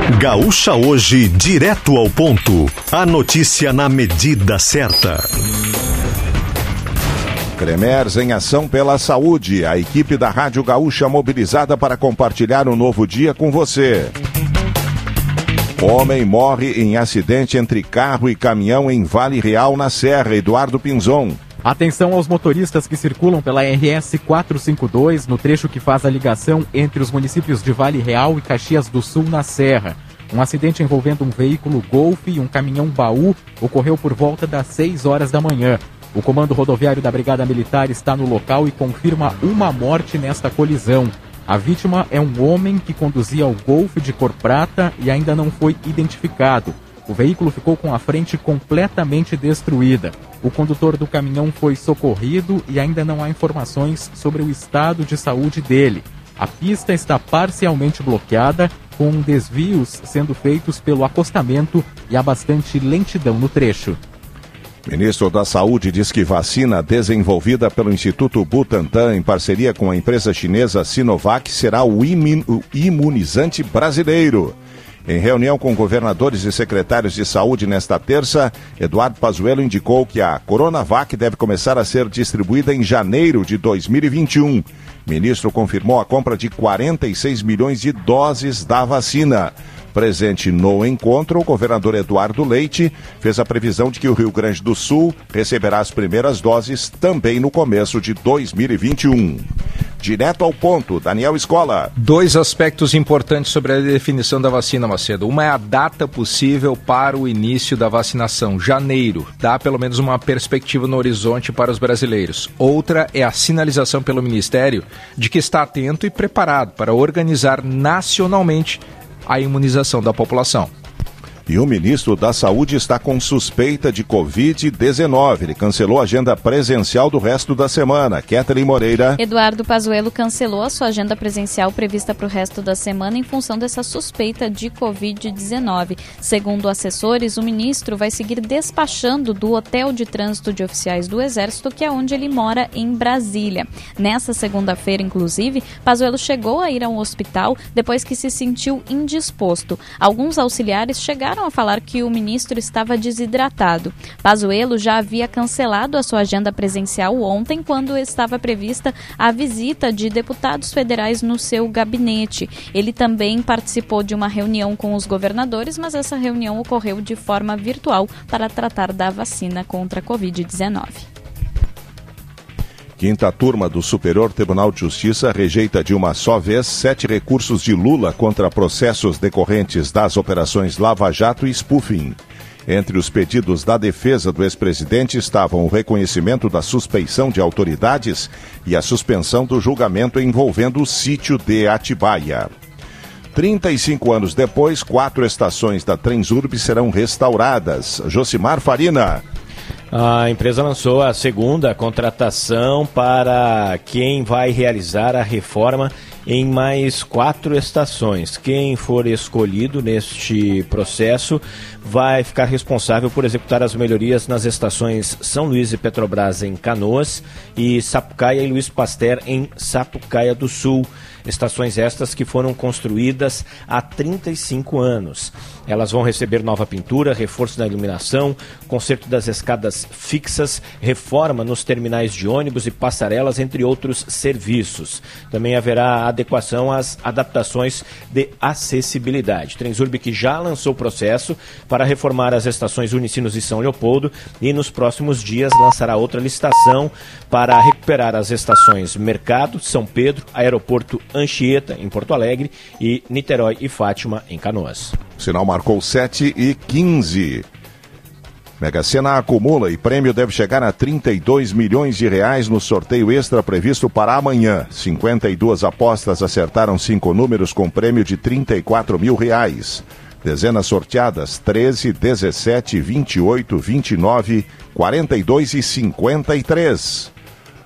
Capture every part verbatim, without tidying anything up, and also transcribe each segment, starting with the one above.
Gaúcha Hoje, direto ao ponto. A notícia na medida certa. Cremers em ação pela saúde. A equipe da Rádio Gaúcha mobilizada para compartilhar um novo dia com você. Homem morre em acidente entre carro e caminhão em Vale Real, na Serra. Eduardo Pinzon. Atenção aos motoristas que circulam pela R S quatrocentos e cinquenta e dois, no trecho que faz a ligação entre os municípios de Vale Real e Caxias do Sul, na Serra. Um acidente envolvendo um veículo Golf e um caminhão baú ocorreu por volta das seis horas da manhã. O comando rodoviário da Brigada Militar está no local e confirma uma morte nesta colisão. A vítima é um homem que conduzia o Golf de cor prata e ainda não foi identificado. O veículo ficou com a frente completamente destruída. O condutor do caminhão foi socorrido e ainda não há informações sobre o estado de saúde dele. A pista está parcialmente bloqueada, com desvios sendo feitos pelo acostamento e há bastante lentidão no trecho. Ministro da Saúde diz que vacina desenvolvida pelo Instituto Butantan em parceria com a empresa chinesa Sinovac será o imunizante brasileiro. Em reunião com governadores e secretários de saúde nesta terça, Eduardo Pazuello indicou que a Coronavac deve começar a ser distribuída em janeiro de dois mil e vinte e um. O ministro confirmou a compra de quarenta e seis milhões de doses da vacina. Presente no encontro, o governador Eduardo Leite fez a previsão de que o Rio Grande do Sul receberá as primeiras doses também no começo de dois mil e vinte e um. Direto ao ponto, Daniel Escola. Dois aspectos importantes sobre a definição da vacina, Macedo. Uma é a data possível para o início da vacinação, janeiro. Dá pelo menos uma perspectiva no horizonte para os brasileiros. Outra é a sinalização pelo Ministério de que está atento e preparado para organizar nacionalmente a imunização da população. E o ministro da Saúde está com suspeita de covid dezenove. Ele cancelou a agenda presencial do resto da semana. Ketherine Moreira. Eduardo Pazuello cancelou a sua agenda presencial prevista para o resto da semana em função dessa suspeita de covid dezenove. Segundo assessores, o ministro vai seguir despachando do Hotel de Trânsito de Oficiais do Exército, que é onde ele mora, em Brasília. Nessa segunda-feira, inclusive, Pazuello chegou a ir ao hospital depois que se sentiu indisposto. Alguns auxiliares chegaram a falar que o ministro estava desidratado. Pazuello já havia cancelado a sua agenda presencial ontem, quando estava prevista a visita de deputados federais no seu gabinete. Ele também participou de uma reunião com os governadores, mas essa reunião ocorreu de forma virtual para tratar da vacina contra a covid dezenove. Quinta turma do Superior Tribunal de Justiça rejeita de uma só vez sete recursos de Lula contra processos decorrentes das operações Lava Jato e Spoofing. Entre os pedidos da defesa do ex-presidente estavam o reconhecimento da suspeição de autoridades e a suspensão do julgamento envolvendo o sítio de Atibaia. trinta e cinco anos depois, quatro estações da Transurb serão restauradas. Josimar Farina. A empresa lançou a segunda contratação para quem vai realizar a reforma em mais quatro estações. Quem for escolhido neste processo vai ficar responsável por executar as melhorias nas estações São Luís e Petrobras em Canoas e Sapucaia e Luiz Pasteur em Sapucaia do Sul. Estações estas que foram construídas há trinta e cinco anos. Elas vão receber nova pintura, reforço da iluminação, conserto das escadas fixas, reforma nos terminais de ônibus e passarelas, entre outros serviços. Também haverá adequação às adaptações de acessibilidade. Transurb que já lançou o processo para reformar as estações Unicinos e São Leopoldo e nos próximos dias lançará outra licitação para recuperar as estações Mercado, São Pedro, Aeroporto Anchieta, em Porto Alegre, e Niterói e Fátima, em Canoas. O sinal marcou sete e quinze. Mega Sena acumula e prêmio deve chegar a trinta e dois milhões de reais no sorteio extra previsto para amanhã. cinquenta e duas apostas acertaram cinco números com prêmio de trinta e quatro mil reais. Dezenas sorteadas: treze, dezessete, vinte e oito, vinte e nove, quarenta e dois e cinquenta e três.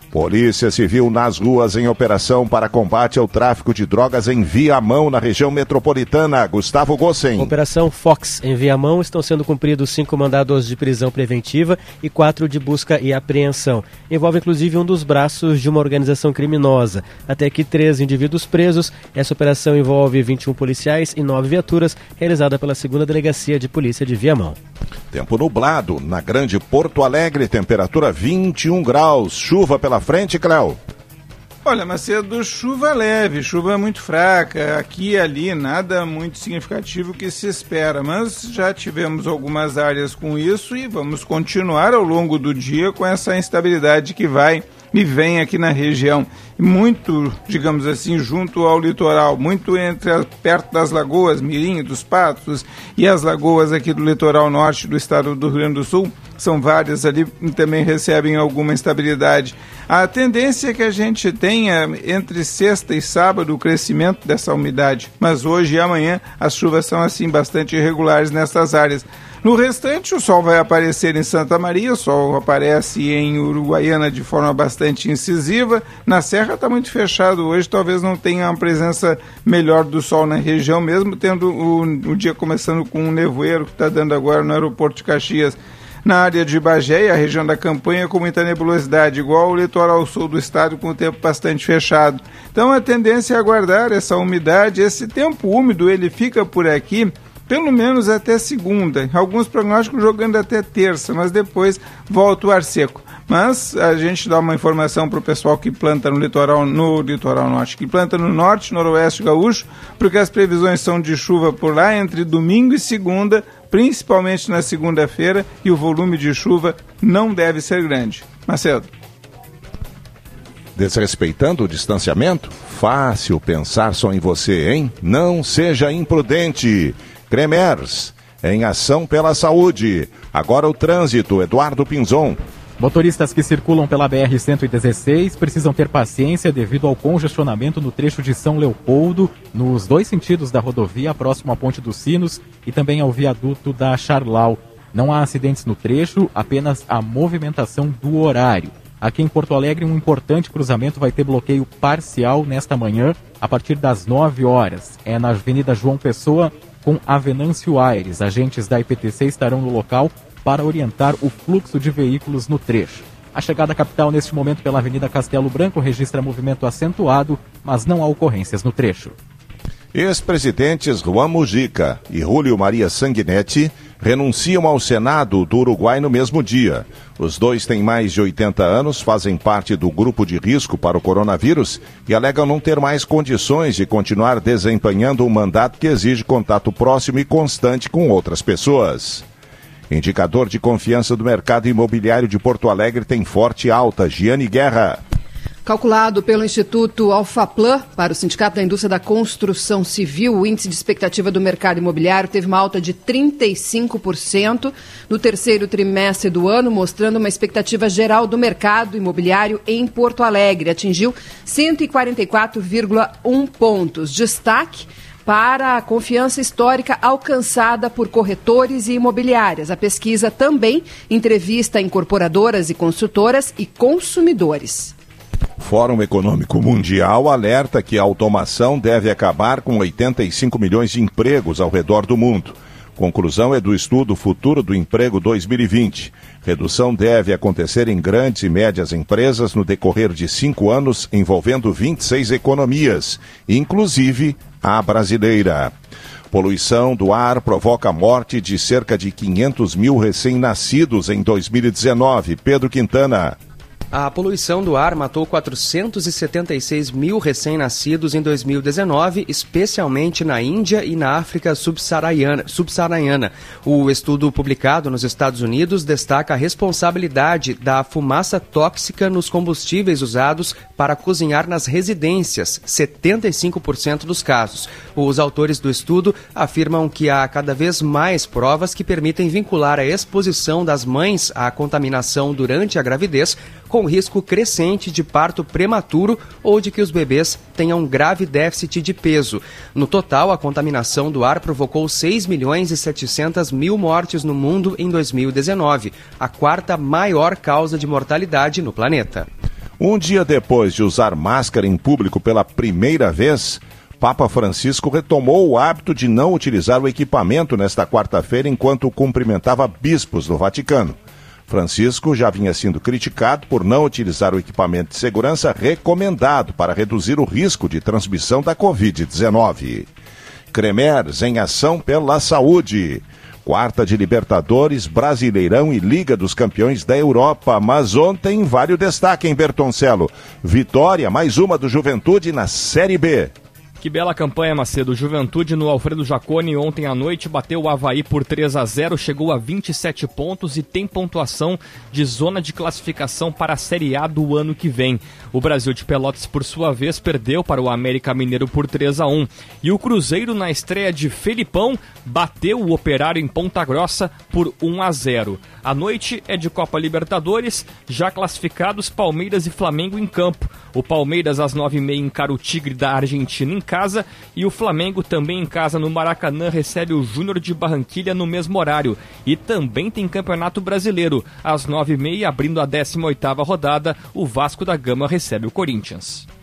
Polícia Civil nas ruas em operação para combate ao tráfico de drogas em Viamão, na região metropolitana. Gustavo Gossen. Operação Fox em Viamão, estão sendo cumpridos cinco mandados de prisão preventiva e quatro de busca e apreensão. Envolve inclusive um dos braços de uma organização criminosa. Até aqui três indivíduos presos. Essa operação envolve vinte e um policiais e nove viaturas, realizada pela segunda Delegacia de Polícia de Viamão. Tempo nublado na Grande Porto Alegre, temperatura vinte e um graus. Chuva pela frente, Cléo. Olha, Macedo, chuva leve, chuva muito fraca, aqui e ali, nada muito significativo que se espera, mas já tivemos algumas áreas com isso e vamos continuar ao longo do dia com essa instabilidade que vai e vem aqui na região. Muito, digamos assim, junto ao litoral, muito entre a, perto das lagoas Mirim, dos Patos e as lagoas aqui do litoral norte do estado do Rio Grande do Sul. São várias ali, também recebem alguma instabilidade. A tendência é que a gente tenha entre sexta e sábado o crescimento dessa umidade, mas hoje e amanhã as chuvas são assim bastante irregulares nessas áreas. No restante, o sol vai aparecer em Santa Maria, o sol aparece em Uruguaiana de forma bastante incisiva. Na Serra está muito fechado hoje, talvez não tenha uma presença melhor do sol na região, mesmo tendo o, o dia começando com um nevoeiro que está dando agora no aeroporto de Caxias. Na área de Bagé, a região da Campanha, com muita nebulosidade, igual ao litoral sul do estado, com o tempo bastante fechado. Então a tendência é aguardar essa umidade, esse tempo úmido, ele fica por aqui pelo menos até segunda, alguns prognósticos jogando até terça, mas depois volta o ar seco. Mas a gente dá uma informação para o pessoal que planta no litoral, no litoral norte, que planta no norte, noroeste gaúcho, porque as previsões são de chuva por lá entre domingo e segunda, principalmente na segunda-feira, e o volume de chuva não deve ser grande. Macedo. Desrespeitando o distanciamento? Fácil pensar só em você, hein? Não seja imprudente. Cremers, em ação pela saúde. Agora o trânsito, Eduardo Pinzon. Motoristas que circulam pela B R cento e dezesseis precisam ter paciência devido ao congestionamento no trecho de São Leopoldo, nos dois sentidos da rodovia, próximo à Ponte dos Sinos e também ao viaduto da Charlau. Não há acidentes no trecho, apenas a movimentação do horário. Aqui em Porto Alegre, um importante cruzamento vai ter bloqueio parcial nesta manhã, a partir das nove horas. É na Avenida João Pessoa, com a Venâncio Aires. Agentes da I P T C estarão no local para orientar o fluxo de veículos no trecho. A chegada à capital neste momento pela Avenida Castelo Branco registra movimento acentuado, mas não há ocorrências no trecho. Ex-presidentes Juan Mujica e Júlio Maria Sanguinetti renunciam ao Senado do Uruguai no mesmo dia. Os dois têm mais de oitenta anos, fazem parte do grupo de risco para o coronavírus e alegam não ter mais condições de continuar desempenhando um mandato que exige contato próximo e constante com outras pessoas. Indicador de confiança do mercado imobiliário de Porto Alegre tem forte alta. Giane Guerra. Calculado pelo Instituto Alfaplan para o Sindicato da Indústria da Construção Civil, o índice de expectativa do mercado imobiliário teve uma alta de trinta e cinco por cento no terceiro trimestre do ano, mostrando uma expectativa geral do mercado imobiliário em Porto Alegre. Atingiu cento e quarenta e quatro vírgula um pontos. Destaque para a confiança histórica alcançada por corretores e imobiliárias. A pesquisa também entrevista incorporadoras e construtoras e consumidores. Fórum Econômico Mundial alerta que a automação deve acabar com oitenta e cinco milhões de empregos ao redor do mundo. Conclusão é do estudo Futuro do Emprego dois mil e vinte. Redução deve acontecer em grandes e médias empresas no decorrer de cinco anos, envolvendo vinte e seis economias, inclusive a brasileira. Poluição do ar provoca a morte de cerca de quinhentos mil recém-nascidos em dois mil e dezenove. Pedro Quintana. A poluição do ar matou quatrocentos e setenta e seis mil recém-nascidos em dois mil e dezenove, especialmente na Índia e na África subsaariana. subsaariana. O estudo publicado nos Estados Unidos destaca a responsabilidade da fumaça tóxica nos combustíveis usados para cozinhar nas residências, setenta e cinco por cento dos casos. Os autores do estudo afirmam que há cada vez mais provas que permitem vincular a exposição das mães à contaminação durante a gravidez com risco crescente de parto prematuro ou de que os bebês tenham grave déficit de peso. No total, a contaminação do ar provocou seis milhões e setecentas mil mortes no mundo em dois mil e dezenove, a quarta maior causa de mortalidade no planeta. Um dia depois de usar máscara em público pela primeira vez, Papa Francisco retomou o hábito de não utilizar o equipamento nesta quarta-feira enquanto cumprimentava bispos do Vaticano. Francisco já vinha sendo criticado por não utilizar o equipamento de segurança recomendado para reduzir o risco de transmissão da covid dezenove. Cremers em ação pela saúde. Quarta de Libertadores, Brasileirão e Liga dos Campeões da Europa. Mas ontem vale o destaque, hein, Bertoncello? Vitória, mais uma do Juventude na Série B. Que bela campanha, Macedo. Juventude no Alfredo Jaconi ontem à noite bateu o Avaí por três a zero, chegou a vinte e sete pontos e tem pontuação de zona de classificação para a Série A do ano que vem. O Brasil de Pelotas, por sua vez, perdeu para o América Mineiro por três a um. E o Cruzeiro, na estreia de Felipão, bateu o Operário em Ponta Grossa por um a zero. A noite é de Copa Libertadores, já classificados Palmeiras e Flamengo em campo. O Palmeiras às nove e meia encara o Tigre da Argentina em casa e o Flamengo também em casa no Maracanã recebe o Júnior de Barranquilha no mesmo horário. E também tem Campeonato Brasileiro. Às nove e meia, abrindo a décima oitava rodada, o Vasco da Gama recebe o Corinthians.